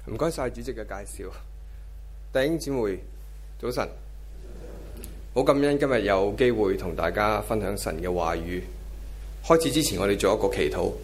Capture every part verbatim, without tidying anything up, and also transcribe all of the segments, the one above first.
唔該晒主席嘅介紹，弟兄姊妹早晨，好感恩今日有機會同大家分享神嘅話語。開始之前，我哋做一個祈禱。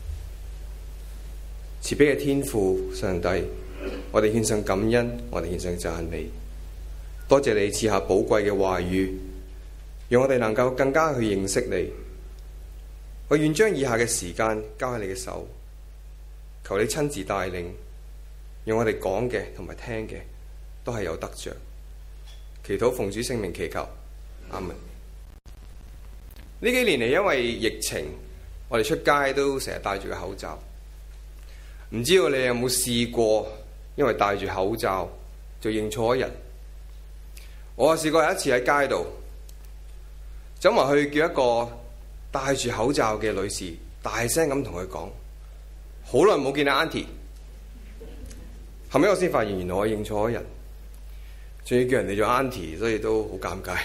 慈悲嘅天父上帝，我哋獻上感恩，我哋獻上讚美，多謝你賜下寶貴嘅話語，讓我哋能夠更加去認識你。我願將以下嘅時間交喺你嘅手，求你親自帶領，讓我哋講嘅同埋聽嘅都係有得着。祈禱奉主聖名祈求，阿門。呢幾年嚟，因為疫情，我哋出街都成日戴住個口罩。唔知道你有冇試過，因為戴住口罩就認錯人？我啊試過有一次喺街度走埋去叫一個戴住口罩嘅女士，大聲咁同佢講：好耐冇見阿 Auntie。後尾我先發現，原來我認錯人，仲要叫人哋做 Auntie，所以都好尷尬。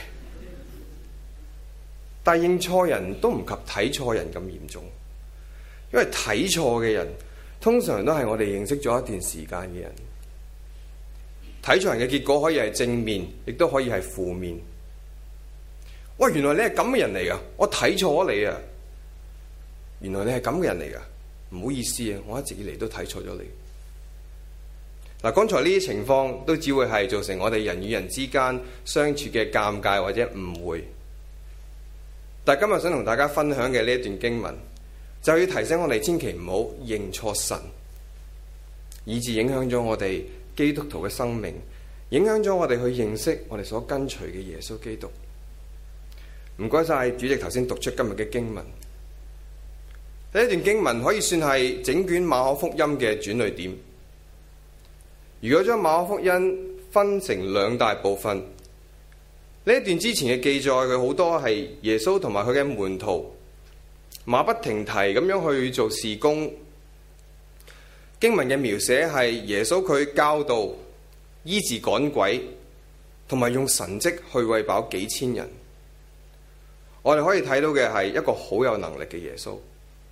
但係認錯人都唔及睇錯人咁嚴重，因為睇錯嘅人通常都係我哋認識咗一段時間嘅人。睇錯人嘅結果可以係正面，亦都可以係負面。喂，原來你係咁嘅人嚟噶，我睇錯你啊！原來你係咁嘅人嚟噶，唔好意思啊，我一直以嚟都睇錯咗你。嗱，剛才呢啲情況都只會係造成我哋人與人之間相處嘅尷尬或者誤會。但係今日想同大家分享嘅呢一段經文，就要提醒我哋千祈唔好認錯神，以致影響咗我哋基督徒嘅生命，影響咗我哋去認識我哋所跟隨嘅耶穌基督。唔該晒主席頭先讀出今日嘅經文。呢一段經文可以算係整卷馬可福音嘅轉捩點。如果將馬可福音分成兩大部分，呢一段之前嘅記載，佢好多係耶穌同埋佢嘅門徒馬不停蹄咁樣去做事工。經文嘅描寫係耶穌佢教導、醫治趕鬼，同埋用神蹟去餵飽幾千人。我哋可以睇到嘅係一個好有能力嘅耶穌。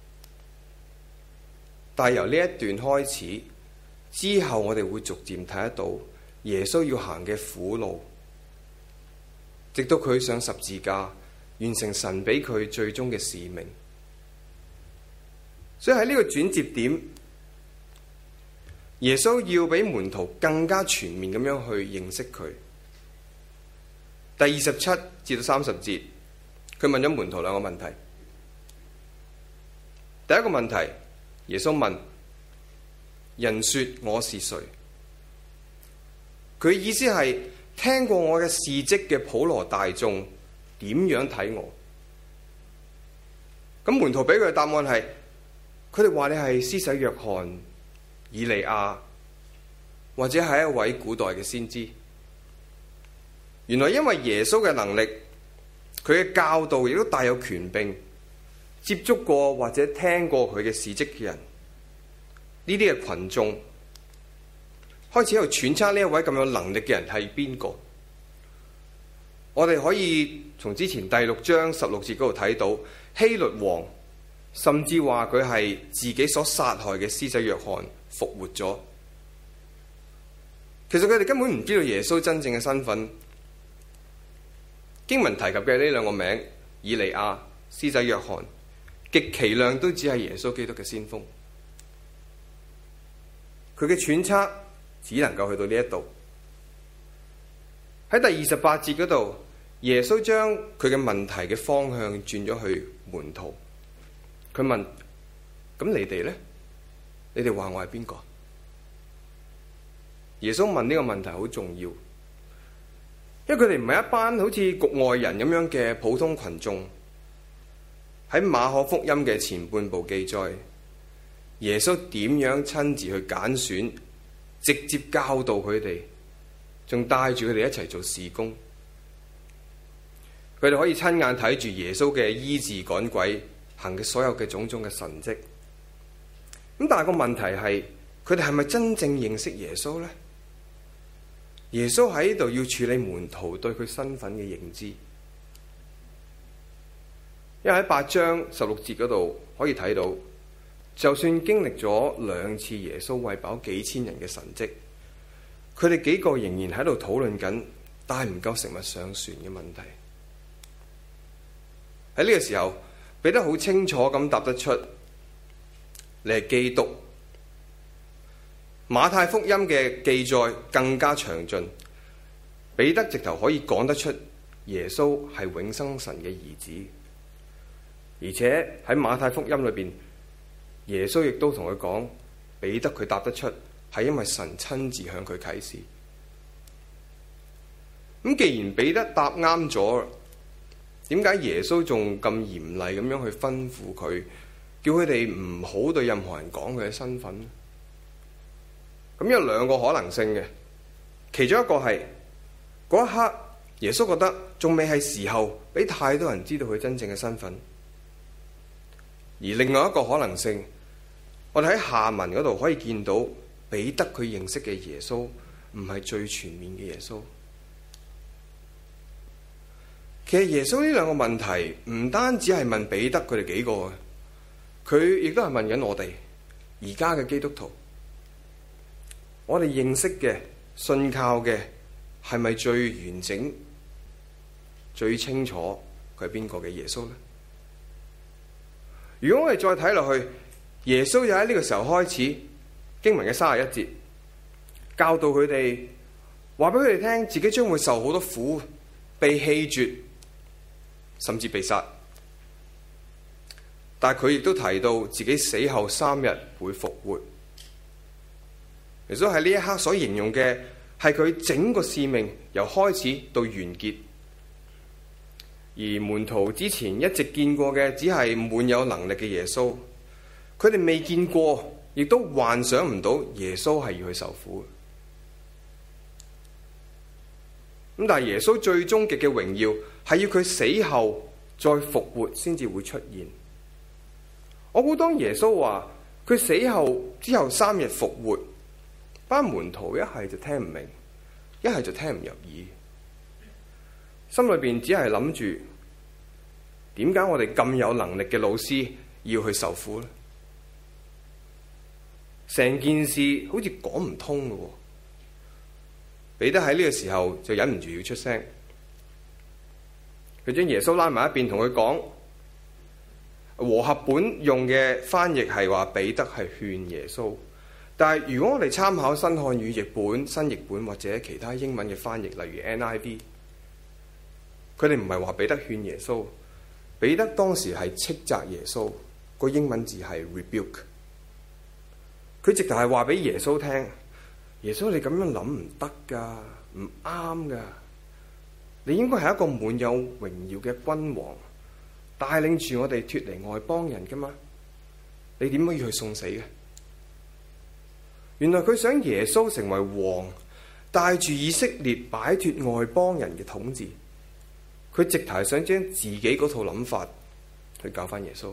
但係由呢一段開始之後，我哋會逐漸睇得到耶穌要行嘅苦路，直到佢上十字架，完成神俾佢最終嘅使命。所以喺呢個轉折點，耶穌要俾門徒更加全面咁樣去認識佢。第二十七至到三十節，佢問咗門徒兩個問題。第一個問題，耶穌問：人說我是誰？佢意思係聽過我嘅事蹟嘅普羅大眾點樣睇我？咁門徒俾佢嘅答案係，佢哋話你係施洗約翰、以利亞，或者係一位古代嘅先知。原來因為耶穌嘅能力，佢嘅教導亦都帶有權柄，接觸過或者聽過佢嘅事蹟嘅人，呢啲嘅群眾開始喺度揣測呢一位咁有能力嘅人係邊個。我哋可以從之前第六章十六節嗰度睇到，希律王甚至話佢係自己所殺害嘅施洗約翰復活咗。其實佢哋根本唔知道耶穌真正嘅身份。經文提及嘅呢兩個名，以利亞、施洗約翰，極其量都只係耶穌基督嘅先鋒。佢嘅揣測只能夠去到呢一度。喺第二十八節嗰度，耶穌將佢嘅問題嘅方向轉咗去門徒。佢問：咁你哋呢？你哋話我係邊個？耶穌問呢個問題好重要，因為佢哋唔係一班好似局外人咁樣嘅普通群眾。喺馬可福音嘅前半部記載，耶穌點樣親自去揀選，直接教導佢哋，仲帶住佢哋一齊做事工。佢哋可以親眼睇住耶穌嘅醫治趕鬼，行嘅所有嘅種種嘅神蹟。咁但係個問題係，佢哋係咪真正認識耶穌呢？耶穌喺度要處理門徒對佢身份嘅認知。因為喺八章十六節嗰度可以睇到， 就算經歷咗兩次耶穌餵飽幾千人嘅神蹟，佢哋幾個仍然喺度討論緊帶唔夠食物上船嘅問題。喺呢個時候，彼得好清楚咁答得出，你係基督。馬太福音嘅記載更加詳盡，彼得直頭可以講得出耶穌係永生神嘅兒子。而且喺馬太福音裏邊，耶穌亦都同佢講，彼得佢答得出，係因為神親自向佢啟示。咁既然彼得答啱咗，點解耶穌仲咁嚴厲咁樣去吩咐佢，叫佢哋唔好對任何人講佢嘅身份？咁有兩個可能性嘅，其中一個係嗰一刻耶穌覺得仲未係時候俾太多人知道佢真正嘅身份，而另外一個可能性，我哋喺下文嗰度可以見到彼得佢認識嘅耶穌唔係最全面嘅耶穌。其實耶穌呢兩個問題唔單止係問彼得佢哋幾個嘅，佢亦都係問緊我哋而家嘅基督徒，我哋認識嘅、信靠嘅係咪最完整、最清楚佢係邊個嘅耶穌呢？如果我哋再睇落去，耶穌就喺呢個時候開始經文嘅三十一節，教導佢哋，話俾佢哋聽自己將會受好多苦，被棄絕，甚至被殺。但係佢亦都提到自己死後三日會復活。耶穌喺呢一刻所形容嘅係佢整個使命由開始到完結。而門徒之前一直見過嘅只係滿有能力嘅耶穌，佢哋未見過，亦都幻想唔到耶穌係要去受苦。咁但係耶穌最終極嘅榮耀係要佢死後再復活先至會出現。我估當耶穌話佢死後之後三日復活，班門徒一係就聽唔明，一係就聽唔入耳，心裏邊只係諗住點解我哋咁有能力嘅老師要去受苦呢？成件事好似講唔通嘅。彼得喺呢個時候就忍唔住要出聲，佢將耶穌拉埋一邊，同佢講，和合本用嘅翻譯係話彼得係勸耶穌，但係如果我哋參考新漢語譯本、新譯本或者其他英文嘅翻譯，例如 N I V， 佢哋唔係話彼得勸耶穌，彼得當時係斥責耶穌，個英文字係 rebuke， 佢直頭係話俾耶穌聽，耶穌你咁樣諗唔得噶，唔啱噶，你應該係一個滿有榮耀嘅君王，帶領住我哋脫離外邦人噶嘛，你點可以去送死嘅？原來佢想耶穌成為王，帶住以色列擺脫外邦人嘅統治，佢直頭係想將自己嗰套諗法去教翻耶穌。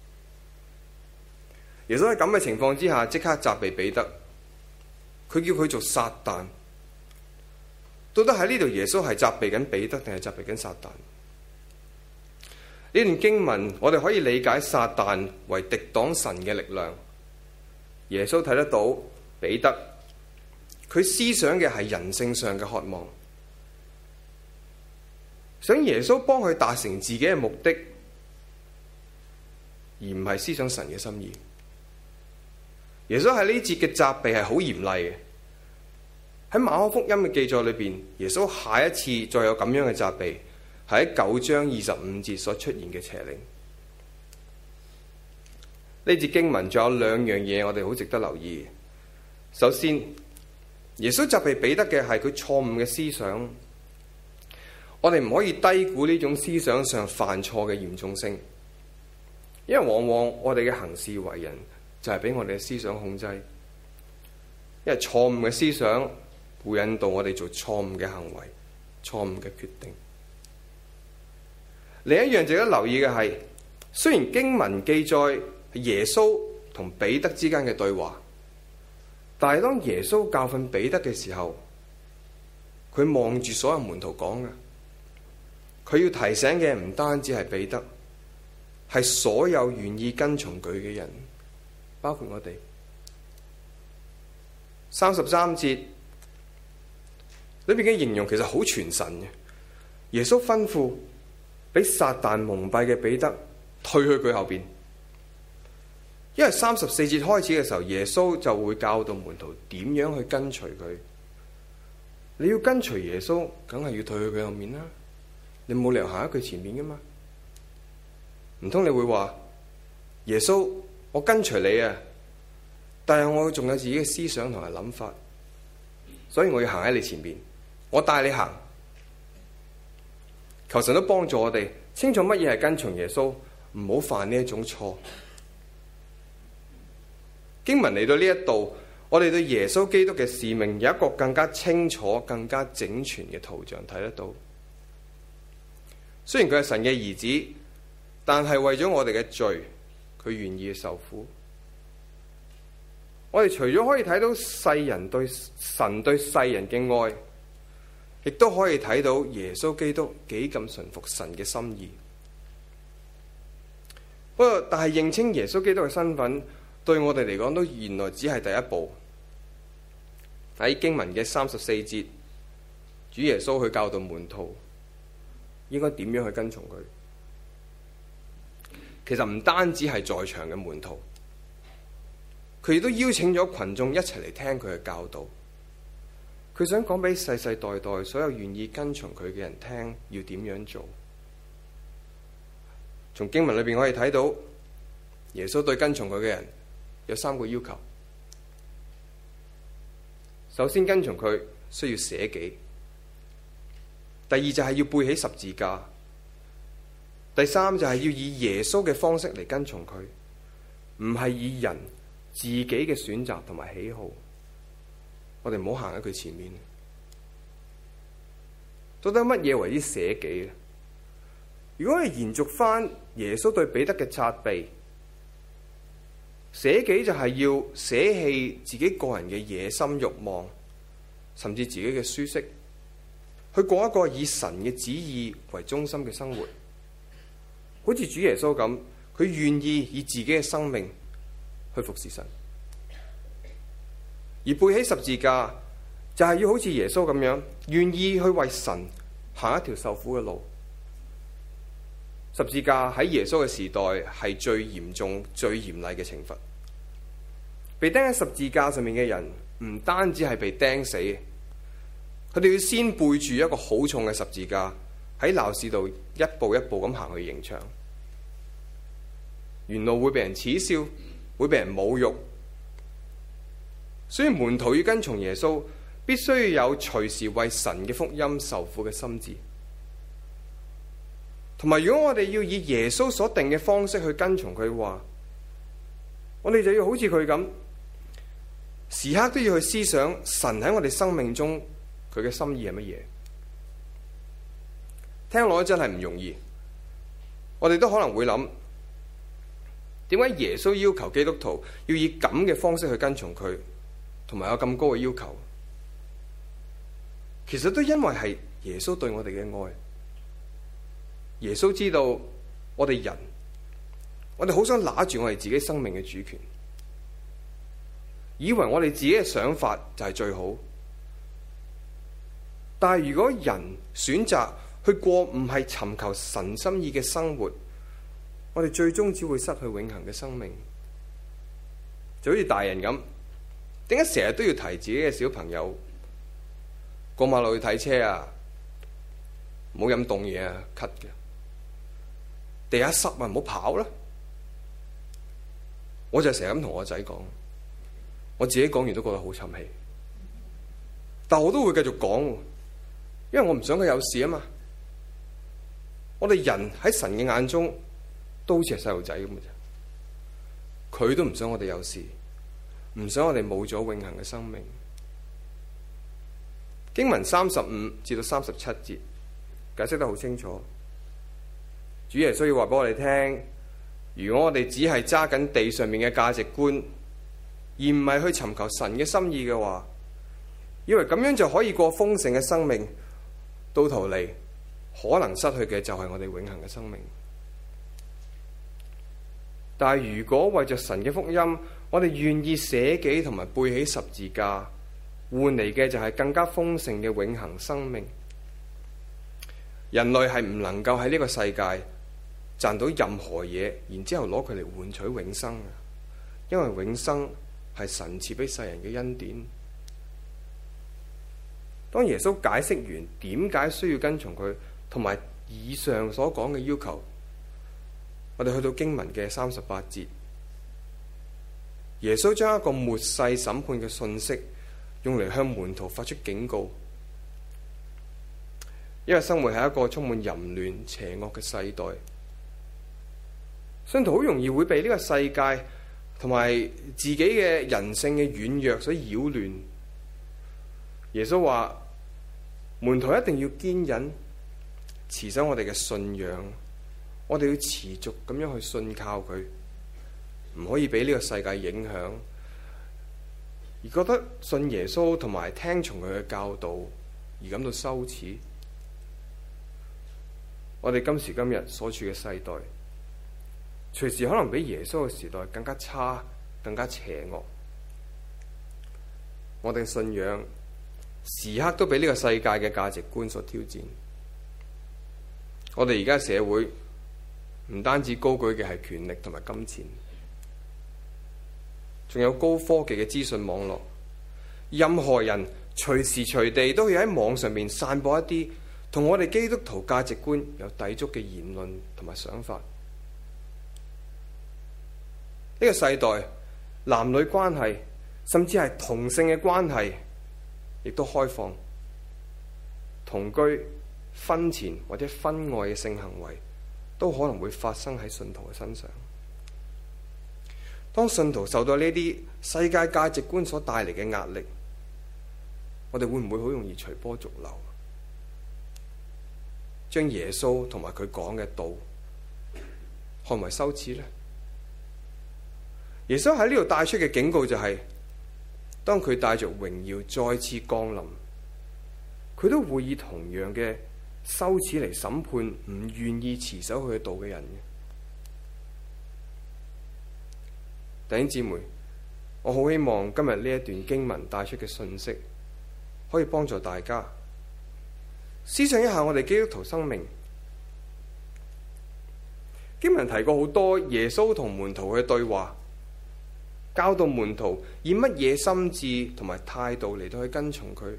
耶穌喺咁嘅情況之下，即刻責備彼得，佢叫佢做撒旦。到底喺呢度耶穌係責備緊彼得定係責備緊撒旦？呢段經文我哋可以理解撒旦為敵擋神嘅力量。耶穌睇得到彼得，佢思想嘅係人性上嘅渴望，想耶穌幫佢達成自己嘅目的，而唔係思想神嘅心意。耶穌喺呢節嘅責備係好嚴厲嘅。喺馬可福音嘅記載裏邊，耶穌下一次再有咁樣嘅責備，係喺九章二十五節所出現嘅邪靈。呢節經文仲有兩樣嘢我哋好值得留意。首先，耶穌責備彼得嘅係佢錯誤嘅思想，我哋唔可以低估呢種思想上犯錯嘅嚴重性，因為往往我哋嘅行事為人就係俾我哋嘅思想控制，因為錯誤嘅思想會引導我哋做錯誤嘅行為、錯誤嘅決定。另一樣值得留意嘅係，雖然經文記載耶穌同彼得之間嘅對話，但係當耶穌教訓彼得嘅時候，佢望住所有門徒講嘅，佢要提醒嘅唔單止係彼得，係所有願意跟從佢嘅人。 包括我哋。三十三節裏邊嘅形容其實好傳神嘅。耶穌吩咐俾撒旦蒙蔽嘅彼得退去佢後邊，因為三十四節開始嘅時候，耶穌就會教導門徒點樣去跟隨佢。你要跟隨耶穌，梗係要退去佢後面啦。你冇理由行喺佢前面噶嘛？唔通你會話耶穌，我跟隨你啊，但係我仲有自己嘅思想同埋諗法，所以我要行喺你前面，我帶你行。求神都幫助我哋清楚乜嘢係跟從耶穌，唔好犯呢一種錯。經文嚟到呢一度，我哋對耶穌基督嘅使命有一個更加清楚、更加整全嘅圖像睇得到。雖然佢係神嘅兒子，但係為咗我哋嘅罪，佢願意受苦。我哋除咗可以睇到世人對神對世人嘅愛，亦都可以睇到耶穌基督幾咁順服神嘅心意。不過，但係認清耶穌基督嘅身份，對我哋嚟講都原來只係第一步。喺經文嘅三十四節，主耶穌去教導門徒應該點樣去跟從佢。其實唔單止係在場嘅門徒，佢亦都邀請咗群眾一齊嚟聽佢嘅教導。佢想講俾世世代代所有願意跟從佢嘅人聽，要點樣做。從經文裏邊可以睇到，耶穌對跟從佢嘅人有三個要求。首先，跟從佢需要捨己；第二就係要背起十字架；第三就係要以耶穌嘅方式嚟跟從佢，唔係以人自己嘅選擇同埋喜好。我哋唔好行喺佢前面。到底乜嘢為之捨己咧？如果係延續翻耶穌對彼得嘅責備，捨己就係要捨棄自己個人嘅野心慾望，甚至自己嘅舒適，去過一個以神嘅旨意為中心嘅生活。好似主耶穌咁，佢願意以自己嘅生命去服侍神。而背起十字架就係要好似耶穌咁樣，願意去為神行一條受苦嘅路。十字架喺耶穌嘅時代係最嚴重、最嚴厲嘅懲罰。被釘喺十字架上面嘅人唔單止係被釘死，佢哋要先背住一個好重嘅十字架喺鬧市度一步一步咁行去刑場，沿路會被人恥笑，會被人侮辱。所以門徒要跟從耶穌，必須要有隨時為神嘅福音受苦嘅心志。同埋，如果我哋要以耶穌所定嘅方式去跟從佢嘅話，我哋就要好似佢咁，時刻都要去思想神喺我哋生命中佢嘅心意係乜嘢。聽落真係唔容易。我哋都可能會諗，點解耶穌要求基督徒要以咁嘅方式去跟從佢，同埋有咁高嘅要求？其實都因為係耶穌對我哋嘅愛。耶穌知道我哋人，我哋好想拿住我哋自己生命嘅主權，以為我哋自己嘅想法就係最好。但係如果人選擇去過唔係尋求神心意嘅生活，我哋最終只會失去永恆嘅生命。就好似大人咁，點解成日都要提自己嘅小朋友過馬路去睇車啊？唔好飲凍嘢啊，咳嘅。地下濕啊，唔好跑啦！我就成日咁同我仔講，我自己講完都覺得好沉氣，但我都會繼續講，因為我唔想佢有事啊嘛。我哋人喺神嘅眼中都好似係細路仔咁嘅啫，佢都唔想我哋有事，唔想我哋冇咗永恆嘅生命。經文三十五至到三十七節解釋得好清楚。主耶穌要話俾我哋聽，如果我哋只係揸緊地上面嘅價值觀，而唔係去尋求神嘅心意嘅話，以為咁樣就可以過豐盛嘅生命，到頭嚟可能失去嘅就係我哋永恆嘅生命。但係如果為着神嘅福音我哋願意捨己同埋背起十字架，換嚟嘅就係更加豐盛嘅永恆生命。人類係唔能夠喺呢個世界賺到任何嘢，然之後攞佢嚟換取永生嘅，因為永生係神賜俾世人嘅恩典。當耶穌解釋完點解需要跟從佢，同埋以上所講嘅要求，我哋去到經文嘅三十八節，耶穌將一個末世審判嘅信息用嚟向門徒發出警告。因為生活喺一個充滿淫亂邪惡嘅世代，信徒好容易會被呢個世界同埋自己嘅人性嘅軟弱所擾亂。耶穌話門徒一定要堅忍持守我哋嘅信仰，我哋要持續咁樣去信靠佢，唔可以俾呢個世界影響，而覺得信耶穌同埋聽從佢嘅教導而感到羞恥。我哋今時今日所處嘅世代，隨時可能比耶穌嘅時代更加差，更加邪惡。我哋嘅信仰時刻都俾呢個世界嘅價值觀所挑戰。我哋而家社會唔單止高舉嘅係權力同埋金錢，仲有高科技嘅資訊網絡。任何人隨時隨地都可以喺網上面散播一啲同我哋基督徒價值觀有抵觸嘅言論同埋想法。呢個世代男女關係，甚至係同性嘅關係，亦都開放。同居、婚前或者婚外嘅性行為，都可能會發生喺信徒嘅身上。當信徒受到呢啲世界價值觀所帶嚟嘅壓力，我哋會唔會好容易隨波逐流，將耶穌同埋佢講嘅道看為羞恥呢？耶穌喺呢度帶出嘅警告就係、是，當佢帶着榮耀再次降臨，佢都會以同樣嘅羞恥嚟審判唔願意持守佢嘅道嘅人嘅。弟兄姊妹，我好希望今日呢一段經文帶出嘅信息，可以幫助大家思想一下我哋基督徒生命。經文提過好多耶穌同門徒嘅對話，教導門徒以乜嘢心志同埋態度嚟到去跟從佢。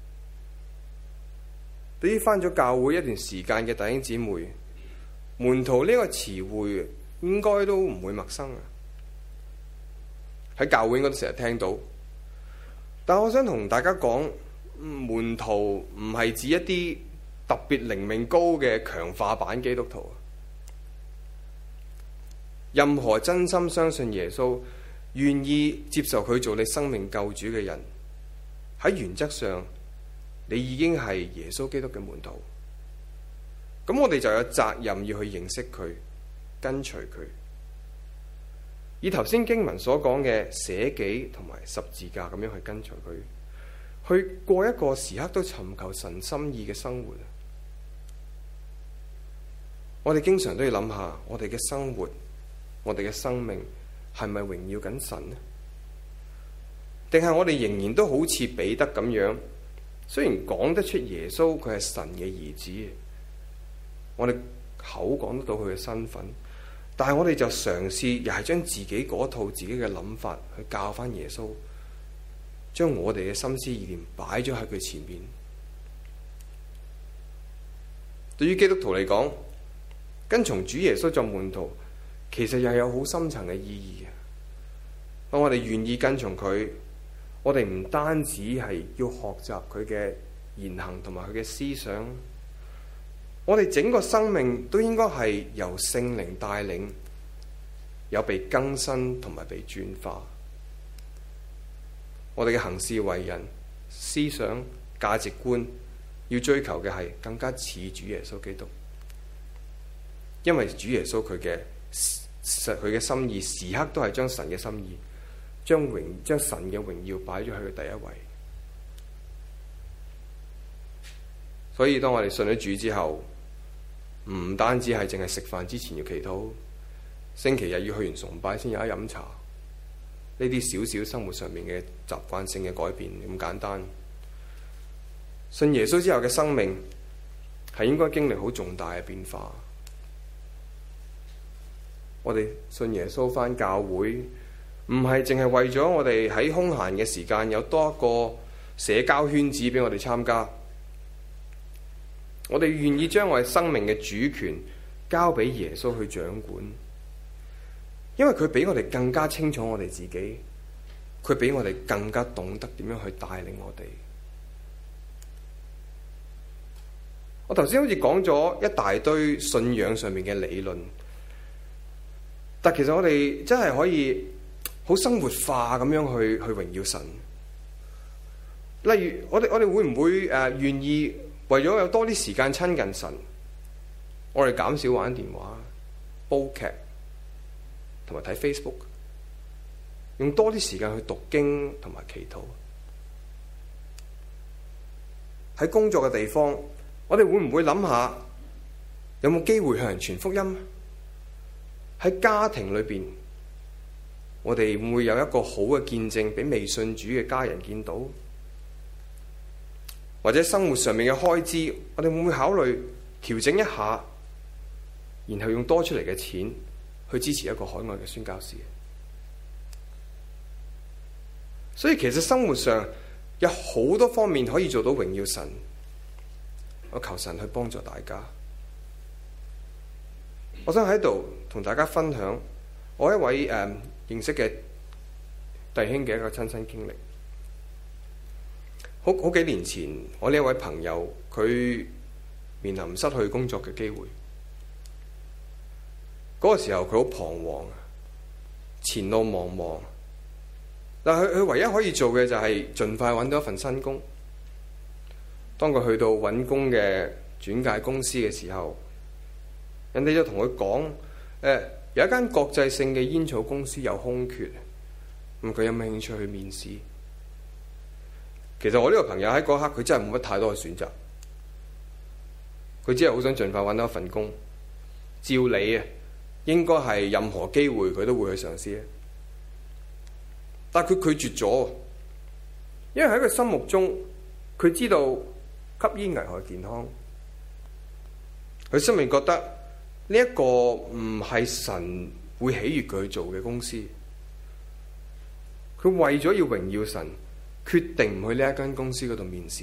對於返咗教會一段時間嘅弟兄姊妹，門徒呢個詞彙應該都唔會陌生啊！喺教會應該都成日聽到。但我想同大家講，門徒唔係指一啲特別靈命高嘅強化版基督徒。任何真心相信耶穌，願意接受佢做你生命救主嘅人，喺原則上你已經係耶穌基督嘅門徒。咁我哋就有責任要去認識佢，跟隨佢，以頭先經文所講嘅捨己同埋十字架咁樣去跟隨佢，去過一個時刻都尋求神心意嘅生活。我哋經常都要諗下，我哋嘅生活，我哋嘅生命係咪榮耀緊神呢？定係我哋仍然都好似彼得咁樣，雖然講得出耶穌佢係神嘅兒子，我哋口講得到佢嘅身份，但係我哋就嘗試又係將自己嗰套自己嘅諗法去教翻耶穌，將我哋嘅心思意念擺咗喺佢前面。對於基督徒嚟講，跟從主耶穌做門徒，其實又有好深層嘅意義嘅。當我哋願意跟從佢，我哋唔單止係要學習佢嘅言行同埋佢嘅思想，我哋整個生命都應該係由聖靈帶領，有被更新同埋被轉化。我哋嘅行事為人、思想、價值觀，要追求嘅係更加似主耶穌基督。因為主耶穌佢嘅佢嘅心意，時刻都係將神嘅心意，將榮將神嘅榮耀擺咗喺佢第一位。所以當我哋信咗主之後，唔單止係淨係食飯之前要祈禱，星期日要去完崇拜先有得飲茶， 呢啲小小生活上面嘅習慣性嘅改變咁簡單。信耶穌之後嘅生命係應該經歷好重大嘅變化。我哋信耶穌返教會，唔係淨係為咗我哋喺空閒嘅時間有多一個社交圈子俾我哋參加。我哋願意將我哋生命嘅主權交俾耶穌去掌管，因為佢比我哋更加清楚我哋自己，佢比我哋更加懂得點樣去帶領我哋。我頭先好似講咗一大堆信仰上面嘅理論，但其實我哋真係可以好生活化咁樣去去榮耀神。例如我哋我哋會唔會誒願意為咗有多啲時間親近神，我哋減少玩電話、煲劇同埋睇 Facebook， 用多啲時間去讀經同埋祈禱。喺工作嘅地方，我哋會唔會諗下有冇機會向人傳福音？喺家庭裏邊，我哋會唔會有一個好嘅見證俾未信主嘅家人見到？或者生活上面嘅開支，我哋會唔會考慮調整一下，然後用多出嚟嘅錢去支持一個海外嘅宣教士？所以其實生活上有好多方面可以做到榮耀神。我求神去幫助大家。我想喺度同大家分享我一位誒、嗯、認識嘅弟兄嘅一個親身經歷。好好幾年前，我呢一位朋友佢面臨失去工作嘅機會，嗰個時候佢好彷徨，前路茫茫。但係佢佢唯一可以做嘅就係盡快揾到一份新工。當佢去到揾工嘅轉介公司嘅時候，人哋就同佢講：誒，有一間國際性嘅煙草公司有空缺，咁佢有冇興趣去面試？其實我呢個朋友喺嗰刻佢真係冇乜太多嘅選擇，佢只係好想盡快揾到一份工。照理啊，應該係任何機會佢都會去嘗試，但係佢拒絕咗，因為喺佢心目中，佢知道吸煙危害健康，佢心裏覺得呢一個唔係神會喜悅佢去做嘅公司。佢為咗要榮耀神，決定唔去呢一間公司嗰度面試。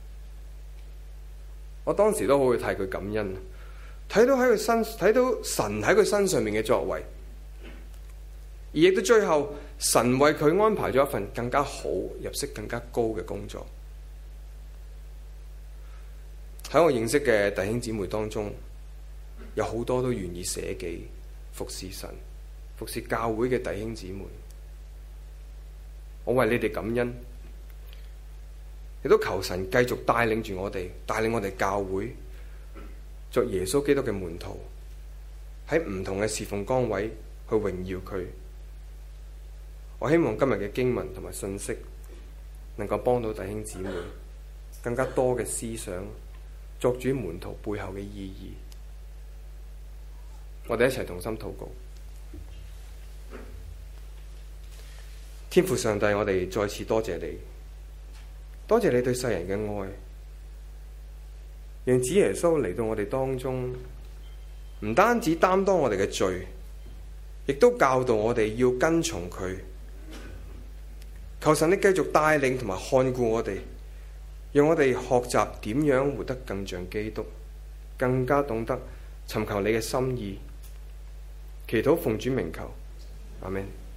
我當時都好去替佢感恩，睇到喺佢身，睇到神喺佢身上面嘅作為，而亦都最後神為佢安排咗一份更加好、入息更加高嘅工作。喺我認識嘅弟兄姊妹當中，有好多都願意捨己服侍神、服侍教會嘅弟兄姊妹。我為你哋感恩，亦都求神繼續帶領住我哋，帶領我哋教會作耶穌基督嘅門徒，喺唔同嘅侍奉崗位去榮耀佢。我希望今日嘅經文同埋信息能夠幫到弟兄姊妹更加多嘅思想，作主門徒背後嘅意義。我哋一齊同心禱告。天父上帝，我哋再次多謝你，多謝你對世人嘅愛，讓子耶穌嚟到我哋當中，唔單止擔當我哋嘅罪，亦都教導我哋要跟從佢。求神你繼續帶領同埋看顧我哋，讓我哋學習點樣活得更像基督，更加懂得尋求你嘅心意。祈禱奉主名求，阿們。